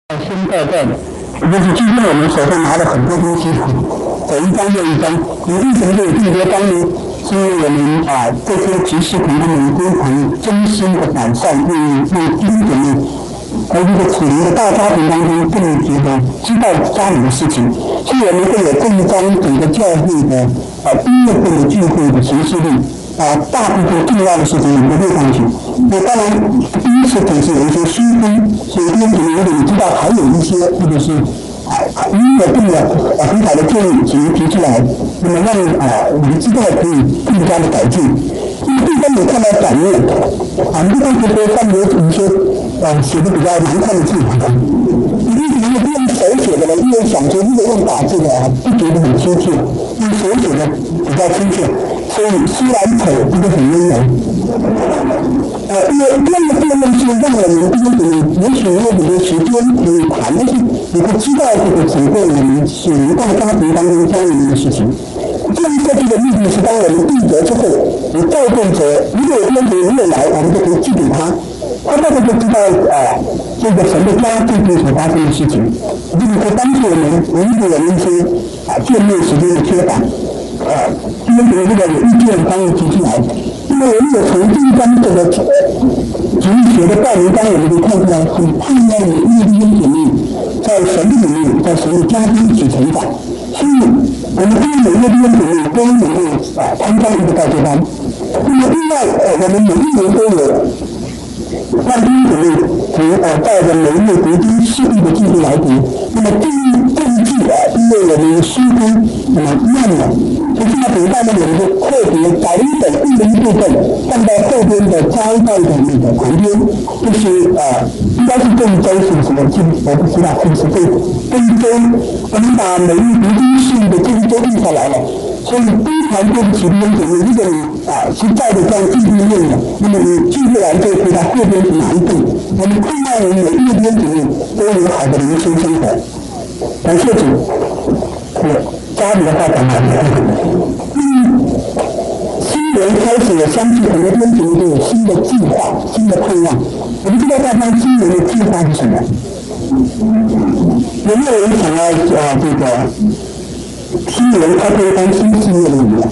先在的，就是今天我们手上拿了很多东西，走一张又一张。你为什么会有这么多张呢？是因为我们这些执事同志们非常真心的改善，为弟兄姐妹在一个处于的大家庭当中，更觉得知道家里的事情，所以我们会有这一张整个教会的音乐会的聚会的形式力。大部分重要的事情我们都列上去。那当然，第一次可是有一些书分，所以弟兄姐妹，如果你知道还有一些或者是音乐定的很好的建议，请您提出来，那么让我们知道可以更加的改进。那么第三，你看到版面，你刚才说上面有一些写的比较难看的字，你为什么不用手写的呢？因为想说如果用打字的不觉得很亲切，用手写的比较亲切。所以虽然丑，这个很温柔。因为这样的辩论是让我们弟兄姐妹，也许有很多时间可以谈，但是你会知道这个整个我们属灵大家庭当中家人的事情。这样设计的目的是，当我们定格之后，你照顾者如果有弟兄姐妹没有来，我们就可以寄给他，他大概就知道这个神的家最近所发生的事情，这个会帮助我们弥补我们一些见面时间的缺乏。弟兄姐妹如果有意见，欢迎提出来。那么我们有从这一章这个主日学的报名单，我们可以看出来，很盼望有弟兄姐妹在神的里面，在神的家中一起成长。所以，我们对每一个弟兄姐妹都能够参加一个代学班。那么另外，我们每一年都有让弟兄姐妹带着每一位读经释义的技术来读。那么这一季因为我们书分慢了，所以现在读到呢，我们就特别把一本译的一部分放到后边的摘要的那个旁边，就是应该是这一周是什么？我不知道是不是这一周我们把每一读经释义的这一周印下来了。所以非常对不起弟兄姐妹，如果你是带着这样继续念的，那么你继续来就回答后边是哪一步？我们盼望我们每一个弟兄姐妹都有好的灵修生活。感谢主，家里的话讲好。新年开始，我相信很多弟兄姐妹都有新的计划、新的盼望。我们知道大家今年的计划是什么？有没有人想要这个？新年开拓一番新事业的你们，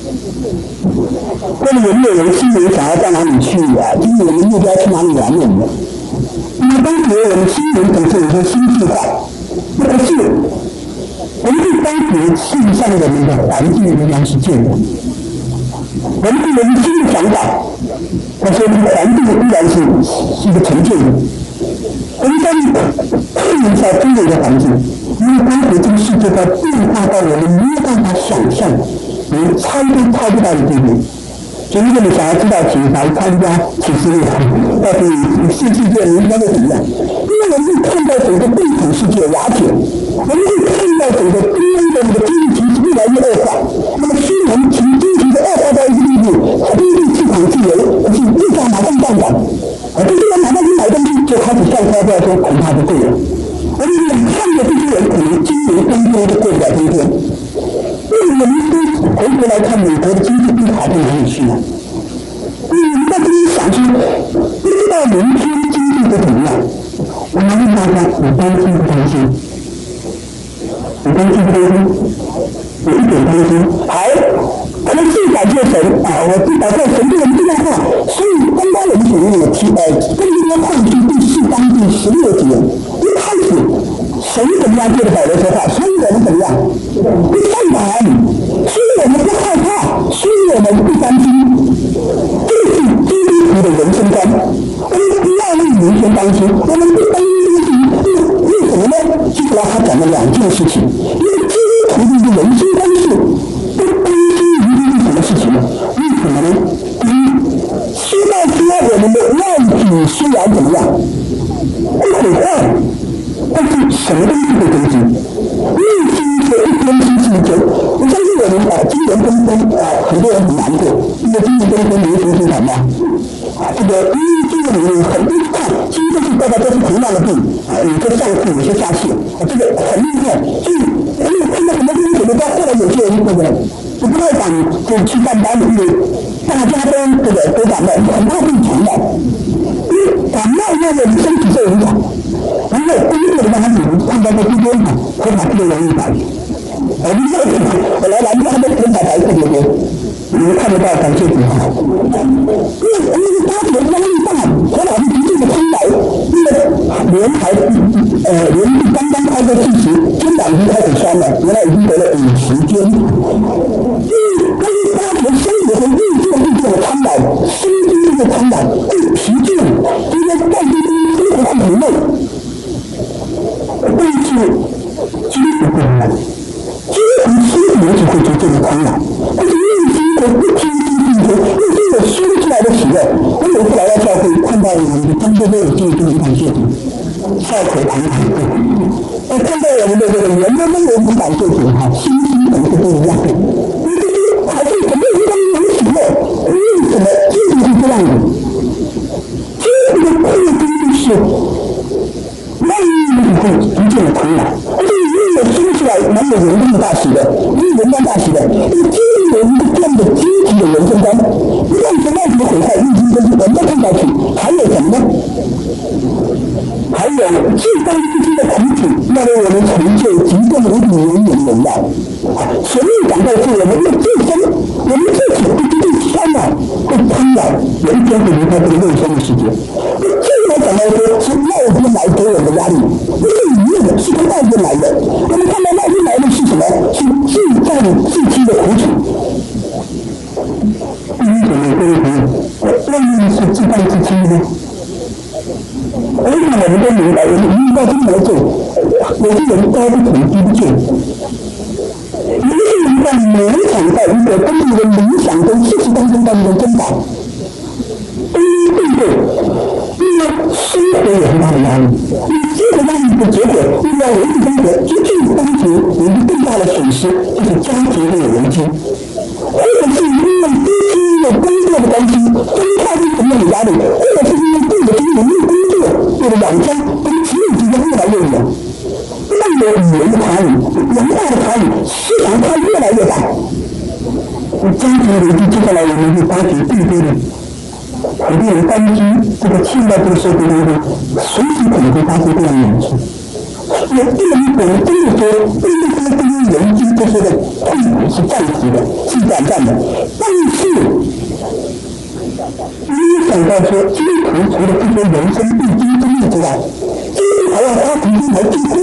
或者有没有人新年想要到哪里去今年的目标去哪里玩呢？那么当时我们新年总是有些新计划，可是我们对当时世上的那个环境仍然是旧的，我们对人新的想法，但是我们的环境依然是一个陈旧的。我们在看一下周围的环境。因为当时这个世界在变化到我们没有办法想象，连猜都猜不到的地步。所以如果你想要知道，请来参加启示录，到底世界明天会怎么样？因为我们会看到整个地产世界瓦解，我们会看到整个中央的那个经济形势越来越恶化。那么虽然经济的恶化到一个地步，经济市场自由，可是物价马上上涨，这些人马上去买东西就开始上发票说恐怕就对了。我们看着这些人可能今年冬天都过不了冬天，因为我们都回头来看美国的经济不好到哪里去呢？我们在这里想说，不知道明天经济会怎么样？我们问大家，你担心不担心？你担心不担心？有一点担心。好，可能最感谢神我最感谢神对我们这样话，所以刚刚我们主任有提跟这边后续第4章第16节。一开始，神怎么样对着保罗说话，所以我们怎么样？不上榜，所以我们不害怕，所以我们不担心。这是基督徒的人生观。我们不要为明天担心，我们不担心这个事情，为什么呢？接下来他讲了2件事情，因为基督徒的人生观是不担心明天是什么事情呢？为什么呢？第一，知道我们的外体虽然怎么样？会毁坏，但是什么东西会更新？内心是一更新是一更。我相信我们今年纷纷很多人很难过，因为今年纷纷流行生产嘛，这个因为这个里面很多看，其实都是大家都是同样的病有些上气，有些下气这个很厉害。所以我有看到很多东西，到后来有些人这个就不太敢就去上班，因为大家都感冒，很怕被传染。因为感冒让我们身体受影响，然后有工作的帮助，看到在这边呢，会把这个容易打击。本来蓝家的人才特别多，你们看得到感谢主哈。因为他的压力大，何老师一定的出来，因为连续刚刚开个事实，肩膀已经开始酸了，原来已经得了50肩。但是他的生活和运动的苍老，身体的苍老，会疲倦，因为在这边生活会很累。但是基础不一样。基础心灵就会逐渐的苍老，但是内心的不听进去，内心的说不出来的喜乐。我每次来到教会，看到我们的张哥哥有进行感谢主，笑口常开。看到我们的这个人都很感谢主哈，心情总是不一样的。还是怎么一个人喜乐？为什么基础是这样的？基础的特征就是内心会逐渐的苍老。说出来蛮有人生的大喜的，没有人生大喜的，因为基督有一个这样的积极的人生观，让什么毁坏，已经都是人都看下去。还有什么呢？还有至高之心的苦楚，那为我们成就极重无比永远荣耀。前面讲到是我们的自身，我们自己会最苍老，会苍老，有一天会离开这个肉身的世界。这来讲到说，是外边来给我们的压力，不是里面的，是从外边来的。我们看到外边来的是什么？是自在自欺的苦楚。第一种呢，各位朋友，外面是自在自欺的。为什么我们都明白？我们遇到这么来做，有些人高不成低不就，有些人在勉强在一个跟你的理想中、事实当中挣扎。对不对？因为生活有很大的压力，你生活压力的结果，因为维持生活，一定当前有一个更大的损失，就是家庭会有危机，或者是因为夫妻因为工作的关系，分开是什么样的压力，或者是因为对的经营工作，为了养家，跟子女之间越来越远，那有语言的差异，文化的差异，思想差异越来越大。家庭危机接下来我们会发觉更多的。很多人担心这个现在这个社会当中，随时可能会发生这样的事情。也不能我们真的说，对这些人经这些的痛苦是暂时的，是短暂的。但是，你也想到说，基督徒除了这些人生必经经历之外，基督徒还要花时间来聚会，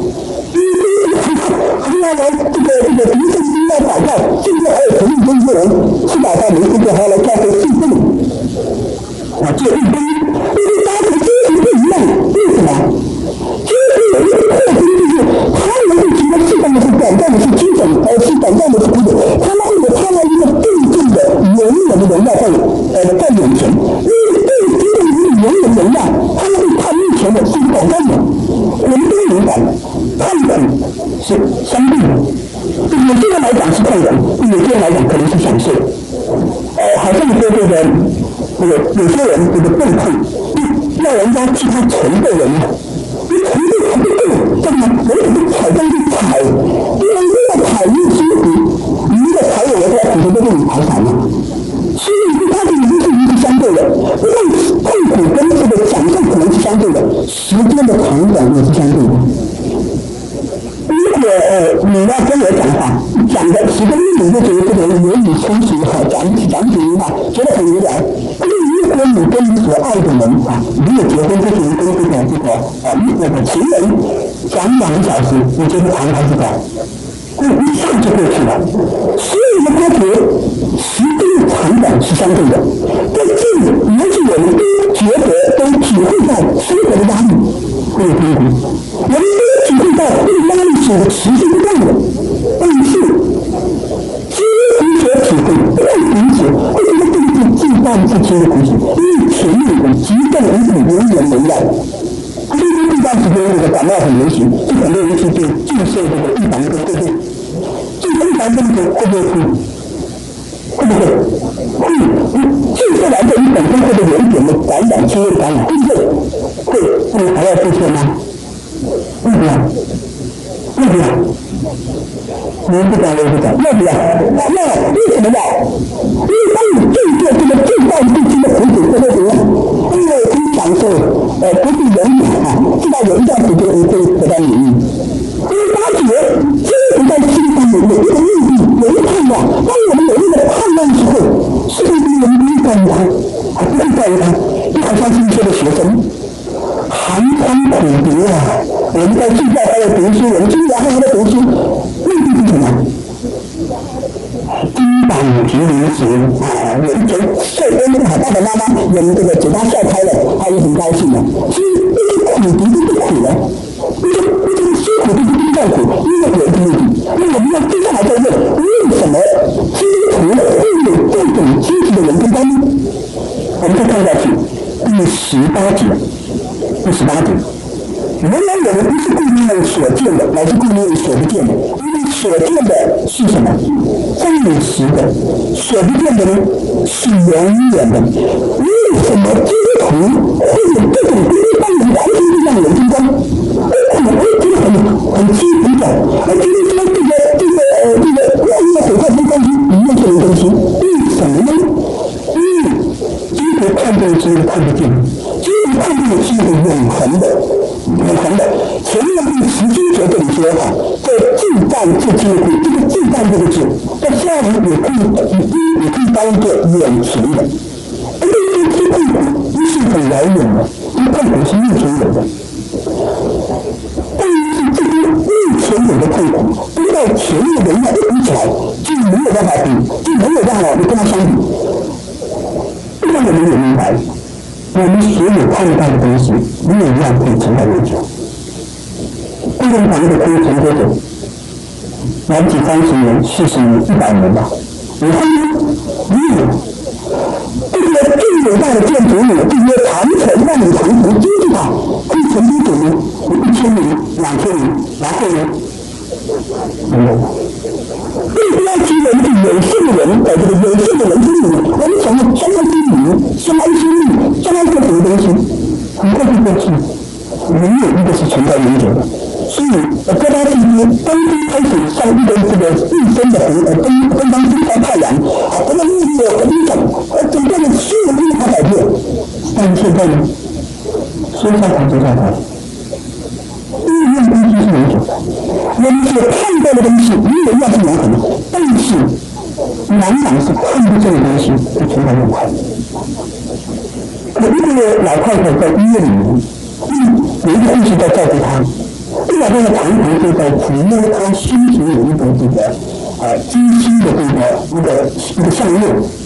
还要来这个读圣经要祷告，甚至还有同一中国人吃饱饭没事就还要来教会敬奉。这一般，因为大家的基础不一样，为什么？基础有一个特征，就是他们会觉得适当的是短暂的是精神，是短暂的是苦楚，他们会有看到一个真正的永远的荣耀在眼前，因为对基督徒的永远荣耀，他们会看面前的是短暂的。我们都明白，痛苦是相对的，对有些人来讲是痛苦，对有些人来讲可能是享受。好像说这个。有些人这个更痛，要人家替他承受人家，你承受还不够，干嘛？我只是踩上去踩，因为越踩越辛苦，你越踩我的话，骨头都被你踩散了。所以对他的已经是一个相对的，因为痛苦跟这个享受可能是相对的，时间的长短也是相对的。如果你要跟我讲的10分钟你就觉得这个人言语充实哈，讲几句话觉得很无聊。如果你跟你所爱的人你有结婚之前跟这个情人讲2个小时，你觉得长还是短？一下就过去了。所以我发觉时间的长短是相对的，但是也许我们都觉得都体会到生活的压力会有痛苦，我们都体会到这个压力是持续不断的，但是基于所体会不理解，为什么这个是自暴自弃的苦楚？因为前面有极重无比永远荣耀。最近这段时间那个感冒很流行，就很多人去对注射这个预防针，对不对？这个预防针会不会会不会？注射完之后，你本身会被原点的感染、轻微感染，会不会？会，那你还要注射吗？为什么？为什么？你不讲，我不讲，要不要？要，为什么要？因为当你注射这个自暴自弃的苦楚，会不会怎么样？因为可以享受，不是永远知道有一段时间我们在睡觉还在读书，我们今天还在读书，目的是什么？金榜题名时，有一天帅哥那个好爸爸妈妈，我们这个嘴巴笑开了，他也很高兴的。其实那个苦读都不苦了，那个辛苦都不叫苦，因为有一个目的，因为我们要接下来再问，为什么基督徒会有这种阶级的人跟观呢？我们再看下去，第18节，原来我们不是故意所见的，乃是故意所不见的。因为所见的是什么？暂时的，所不见的呢是永远的。为什么基督徒会有这种跟一般人完全不一样的人生观？我觉得很基本的，而且说这个万恶毁坏不关系，里面就有东西。为什么呢？因为基督徒看重的是看不见，基督徒看重的是一个永恒的。前面第19节这里说哈，在自战自基督徒，这个自战这个字，在下面也可以当一个远程的，而且这痛苦不是很遥远的，因为痛苦是目前有的。但是这些目前有的痛苦，跟到前面的那一比起来，就没有办法比，就没有办法跟它相比。让我们也明白，我们所有看到的东西，没有一样可以承载永久。共产党的可以存多久？来不及30年、40年、100年吧。以后呢？没有。这个最伟大的建筑物，这些长城、万里长城、金字塔，可以存多久呢？1000年、2000年，然后呢？没有。更不要提我们的有限的人，在这个有限的人生里面，我们想要相安之理、相安之命、相安个什么东西，很快就过去，没有一个是存在永久的。所以，哥拉蒂书刚开始上一个这个日升的东方升上太阳，这个日子和地上，整个的所有东西它改变，但是现在呢，升上台就下台。日用东西是永久的，我们所看到的东西没有一样是永恒的，但是往往是看不见的东西就存在永恒。有一个老太太在医院里面，有一个护士在照顾她。这老太太常常就在抚摸她心情有一种这个精心的一个项链。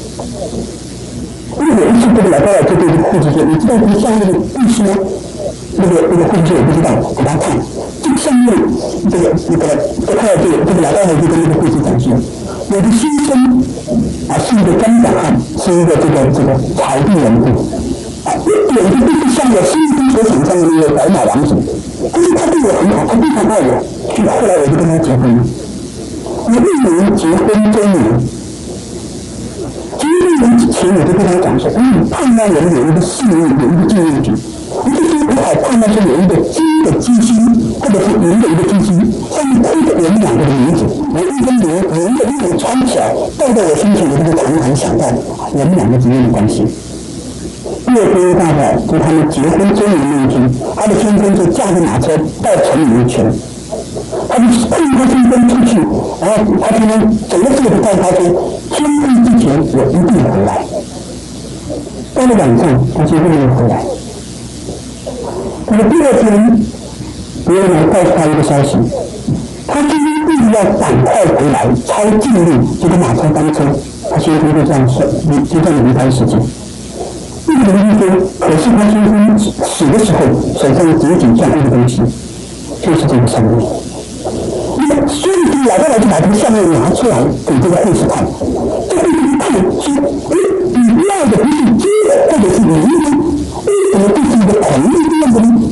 因为有一次这个老太太就对这个护士说：“你知道这个项链的意思吗？”那个护士也不知道，给他看这个项链，这个老太太就跟那个护士讲说：“我的先生是一个张长汉，是一个这个草地人物。”一点就不是像我心中所想象的那个白马王子，但是他对我很好，他非常爱我。后来我就跟他结婚了。我1年结婚周年，结婚之前我就跟他讲说，盼望我们有一个事业，有一个纪念品。我就说我好盼望是有一个金的基金，或者是银的一个基金，上面刻着我们2个的名字，我一根银的那种穿起来，戴在我身上，我就会常常想到我们2个之间的关系。越婚大概就他们结婚周年那一天，他的先生就驾着马车到城里面去了。他就碰他先生出去，然后他先生整个这个告诉他说，天黑之前我一定回来。到了晚上，他先生没有回来。那么第2天，别人来告诉他一个消息，他先生为了要赶快回来，抄近路，就跟马车翻车，他先生就这样离开世界。这个人说，可是他先生死的时候手上紧紧攥一个东西，就是这个项链。所以这个老太太就把这个项链拿出来给这个护士看，这护士一看说：“你要的不是金的或者是银的，为什么这是一个同一个样的呢？”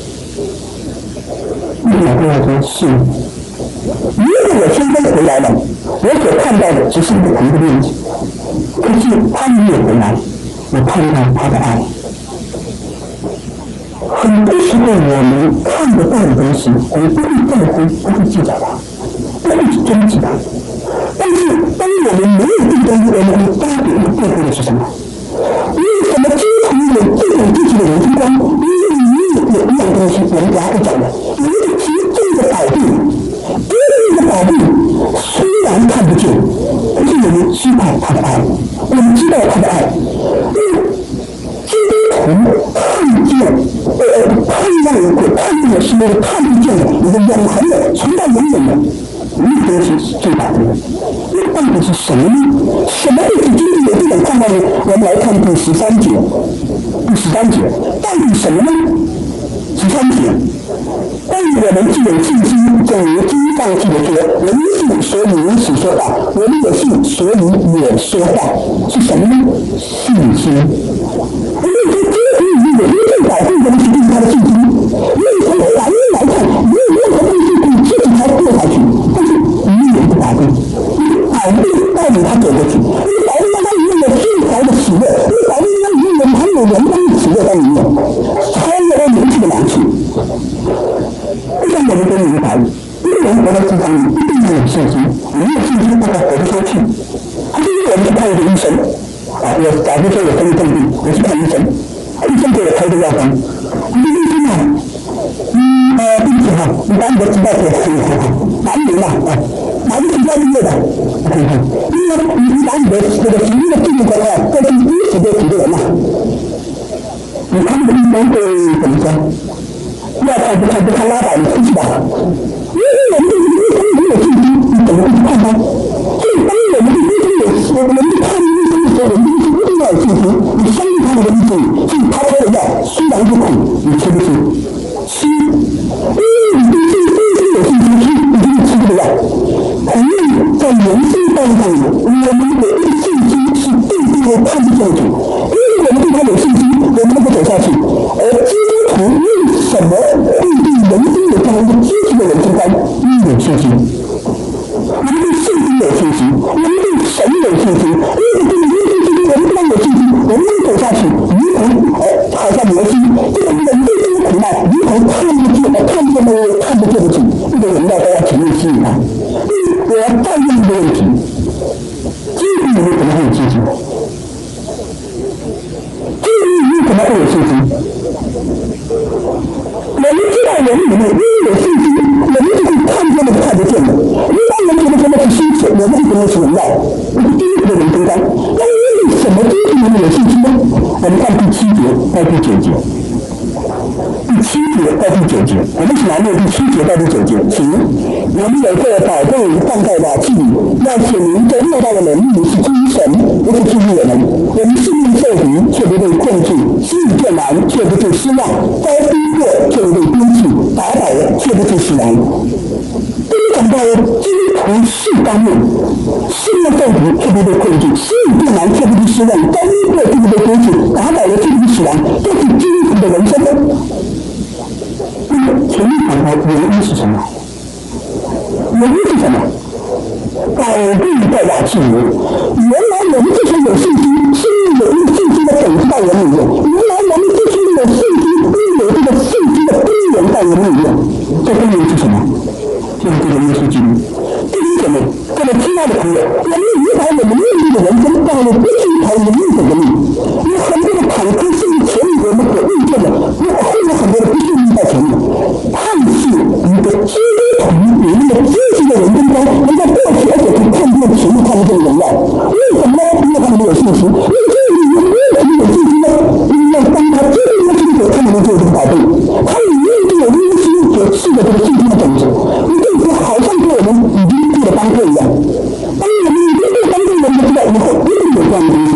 那个老太太说：“是，如果我先生回来了，我所看到的只是一个同一个链子，可是他没有回来。”我看到他的爱。很多时候我们看得到的东西，我们不会在乎，不会计较它，不会去争执它。但是当我们没有这个东西，我们会发觉一个背后的是什么？为什么基督徒有这种自己的人生观？因为你有一样东西，我们等下会讲的，有一个极重的宝贝，这个宝贝虽然看不见，可是我们知道他的爱，我们知道他的爱。基督徒看见盼望有盼望的是那个看不见的、那个永恒的、存到永远的，那个是最宝贵的。那到底是什么呢？什么会使经历有这种盼望呢？我们来看第13节。第13节，到底什么呢？13节，但我们既有信心，正如经上记的说，我们信，所以如此说话；我们有信，所以也说话。是什么呢？信心。我们说基督徒有最宝贵的是对他的信心。因为从反应来看，没有任何东西比自己还过下去，但是语言不宝贵，宝贵带领他走过去，因为宝贵让他里面有最高的喜乐，因为宝贵让他里面有满有人般的喜乐在里面，超越了人气的良心。就像我们都明白，一个人活在职场里一定要有信心，没有信心大概活不下去。他就是我们去看一个医生，我假如说有生病，我去看医生，医生给我开个药方，你的医生啊，对不起哈，你把你的指标给哪一年的哪个指标毕业的？因为你把你的这个体育的记录过来，这是50多几个人嘛，你看这个医生会怎么说？要看不看拉倒，你出去吧。因为我们对医生没有信心，你怎么会去看他？所以当我们对医生我们去看医生的时候，我们对医生一定要有信心。你相信他们的医生，所以他开的药虽然不苦，你吃不吃？吃，因为你对医生有信心，你就会吃这个药。同样在人生道路上面，我们有一个信心是对这个看不见的主，因为我们对他有信心，我们能够走下去。而基督徒为什么会对人生有这样一个积极的人生观有信心？我们对圣经有信心，我们对神有信心，因为这个有信心，我们对他有信心，我们能走下去，如同好像摩西，这个人对这个苦难，如同看不见的主，这个人要都要全面吸引他。我要再问一个问题：基督徒怎么会有信心？基督徒怎么会有信心？我们知道人里面因为有信心，我们就会看见的看不见的。一般人觉得什么是羞耻，我们会觉得是荣耀，这是第一个人生观。那为什么基督徒有信心呢？我们看第7节到第9节。第7节到第9节，我们一起来念第7节到第9节，请。我们有个宝贝放在瓦器里，要显明这末代的能力是诸神，不是出于我们。我们性命受敌，却不被困住；心里倦然，却不致失望；遭逼迫，却不被丢弃；打倒了，却不致死亡。这里讲到基督徒是方面，性命受敌，却不被困住；心里倦然，却不致失望；遭逼迫，却不被丢弃；打倒了，却不致死亡。这是基督徒的人生。那么前面讲的原因是什么？原因是什么？宝贝在瓦器里，原来我们之前有信心，是因为有一个信心的种子在我们里面。原来我们之前有信心，因为有这个信心的根源在我们里面。这根源是什么？就是这个耶稣基督。弟兄姐妹，各位亲爱的朋友，我们明白我们面对的人生道路不是一条容易走的路，有很多的坎坷甚至前面我们所遇见的，会有很多的不顺利在前面。但是一个基督徒有一个积极的人生观，能够过去，而且可以看见前面看不见的荣耀。为什么呢？因为他们没有信心。因为这里面为什么有信心呢？因为当他接触了这个，他们就有这个宝贝，他里面就有耶稣所赐的这个信心的种子。你可以说，好像对我们已经做了帮助一样。当我们已经做帮助人的时候，以后一定有这样的东西。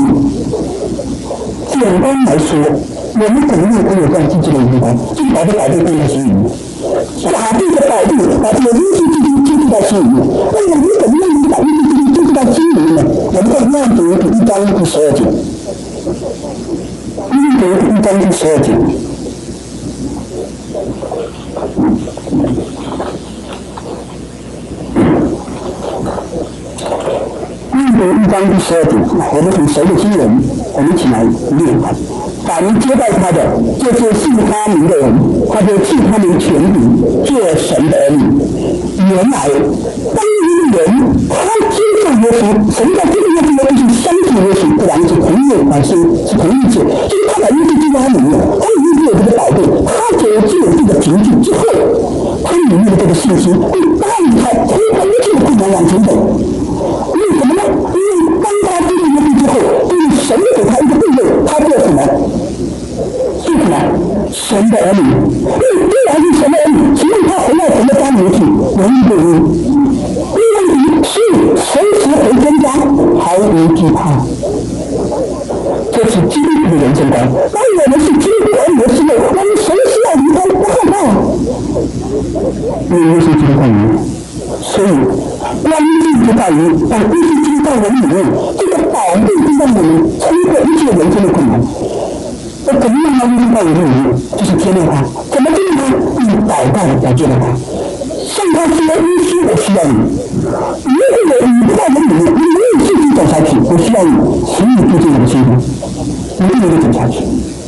简单来说，我们怎么样可以有这样积极的人生观？就是把这宝贝放在心里面，把这个宝贝，把这个耶稣基督接触到心里面。那我们怎么样能把耶稣基督接触到心里面呢？我们在约翰福音1章第12节，约翰福音1章第12节。1章第12节，我们很熟的经文，我们一起来念它。凡接待他的，就是信他名的人，他就赐他们权柄，做神的儿女。原来，当一个人他接受耶稣，什么叫接受耶稣呢？就是相信耶稣，不然是同意而是同意者，就是他把耶稣接在他里面，他里面就有这个宝贝，他只有这个凭据之后，他里面的这个信心会带领他推开一切的困难往前走。为什么呢？因为当他接受耶稣之后，就是神给他一个地位，他做什么？是什么？神的儿女。因为这样来自神的恩典，请问他回到神的家里去，容易不容易？第二问题是随时回真家，毫无惧怕。这是基督徒的人生观。当我们是基督徒儿女的时候，我们随时要离开，不害怕。因为是基督徒人，所以关键就在于把耶稣基督在人里面，这个保护就让我们冲破一切人生的困难。那怎么样让耶稣在人里面？就是接纳他。怎么接纳他？用祷告来接纳他。向他说：“耶稣，我需要你。如果你不在人里面，你没有继续走下去，我需要你，请你住进我的心中，你不能走下去。”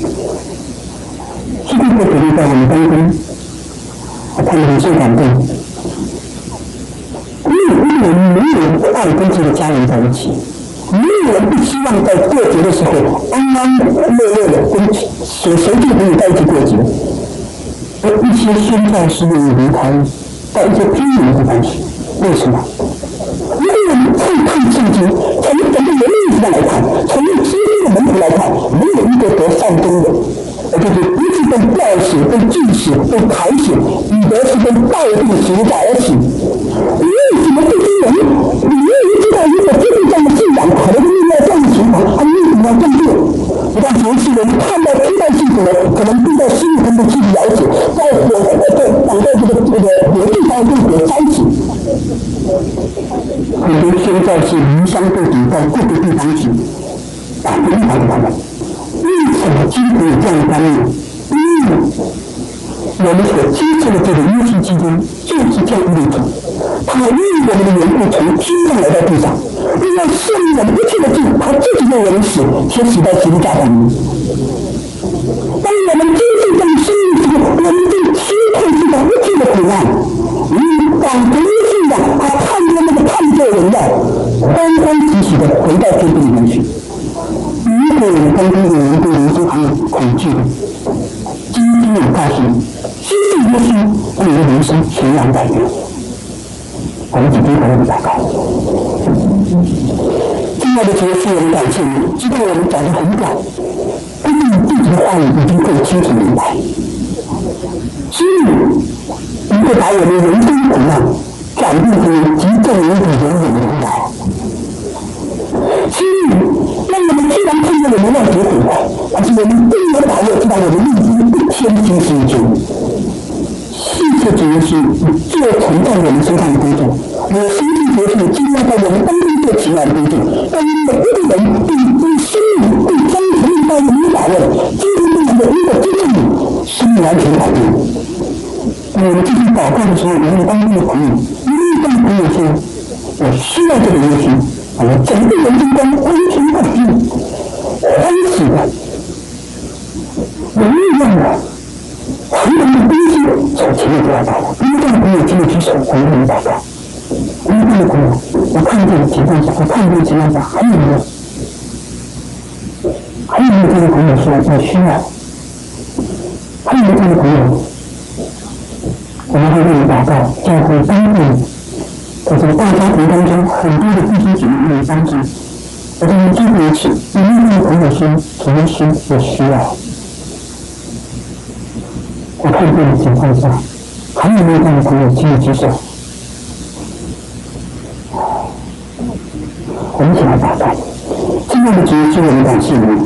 基督的鼓励在我们当中，我看得很受感动。因为我们没有不爱跟这个家人在一起，没有人不希望在过节的时候安安乐乐的跟谁就可以在一起过节。而一些宣教士愿意离开，到一些偏远的地方去，为什么？因为我们再看圣经，从整个人类上来看，从基督的门徒来看，没有一个得善终的，就是不是被吊死、被锯死、被抬死，彼得是被倒定十字架而死。为什么这些人，你愿意知道，如果基督这样的信仰，可能是面对这样的情况，他为什么要这样做？不但服侍人看到听到信主的，可能对在心里头的去了解，在挡在这个别地方就别在一起。很多宣教士离乡背井到各个地方去，打个地方给他们。为什么基督有这样的观念？因为我们所接受的这个耶稣基督就是这样一位主，他为我们的缘故从天上来到地上，为了赦免我们一切的罪，他自己为我们死，且死在十字架上面。当我们接受这样生命之后，我们就羞愧知道一切的苦难。感觉信仰，他看见那个看作人的，欢欢喜喜的回到天地里面去。如果我们当中有人对人生还有恐惧的，今天我告诉你，接受耶稣，你的人生全然改变。我们今天和我们祷告。亲爱的主耶稣，我们感谢你，知道我们讲得很短，但是你自己的话语已经够清楚明白。所以你会把我们人生苦难转变成极重无比永远的荣耀。所以让我们虽然看见我们要结果，但是我们更有把握知道我们命中一天经是一天。谢谢主耶稣，你做成在我们身上的工作，我相信耶稣今天在我们当中做奇妙的工作，让每一个人对生命对将来到我们的把握，今天对我们的一个接近你，生命完全改变。我们继续祷告的时候，我们当中的朋友，一定跟朋友说：“我需要这个耶稣，我整个人生观完全改变，欢喜的、有力量的、很多的东西从前面就要祷告。”因为这样的朋友请你举手，我们为你祷告。因为这样的朋友，我看见的情况下，还有没有这个朋友说我需要？还有没有这个朋友？我们会为你祷告，教会帮助你，在这个大家庭当中，很多的弟兄姐妹为你帮助。我在最后一次，你们那个朋友说：“主耶稣，我需要。”我看见的情况下，还有没有这样的朋友，请你举手。我们一起来祷告。亲爱的主耶稣，我们感谢你。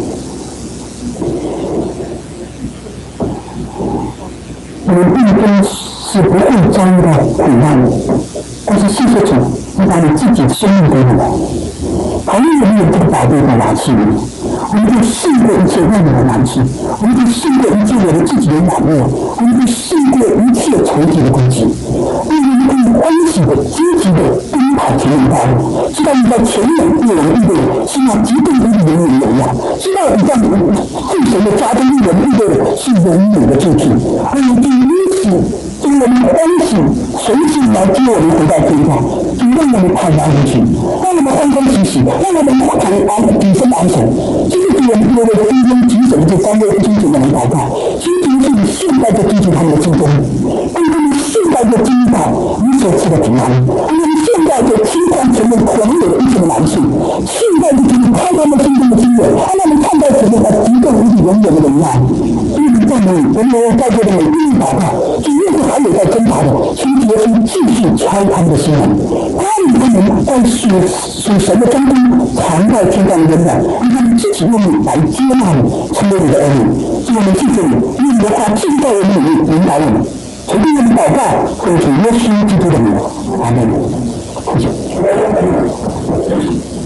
我们并非是不会遭遇到苦难的，但是谢谢主，你把你自己的生命给我们，还有没有这个宝贝在拿去里面？我们就胜过一切外面的难处，我们就胜过一切我们自己的软弱，我们就胜过一切仇敌的攻击。我们可以欢喜的、积极的奔跑前面的道路，知道你在前面为我们预备的是那极度无比永远的荣耀，知道你在父神的家中为我们预备的是永远的救赎。而你就因此就我们欢喜随时来接我们回到天上，就让我们快乐回去，让我们欢欢喜喜，让我们彼此安全。这是我们各位今天举手的这3位弟兄姐妹来祷告，今天是你现在就记住他们的心中，让他们现在就经历到你所赐的平安，让他们现在就轻看前面所有的一切的难处，现在就可以开他们心中的心眼，让他们看到前面的极重无比永远的荣耀。因为在们在这个每天祷告，主耶稣还有在挣扎的，请耶稣继续敲他们的心门，他们在属神的当中藏在天上的人呢，让他们自己用你来接纳你，成为你的儿女。所以我们记住你，用你的话进到我们里面，引导我们。求对我们祷告，奉主耶稣基督的名，阿门。谢谢。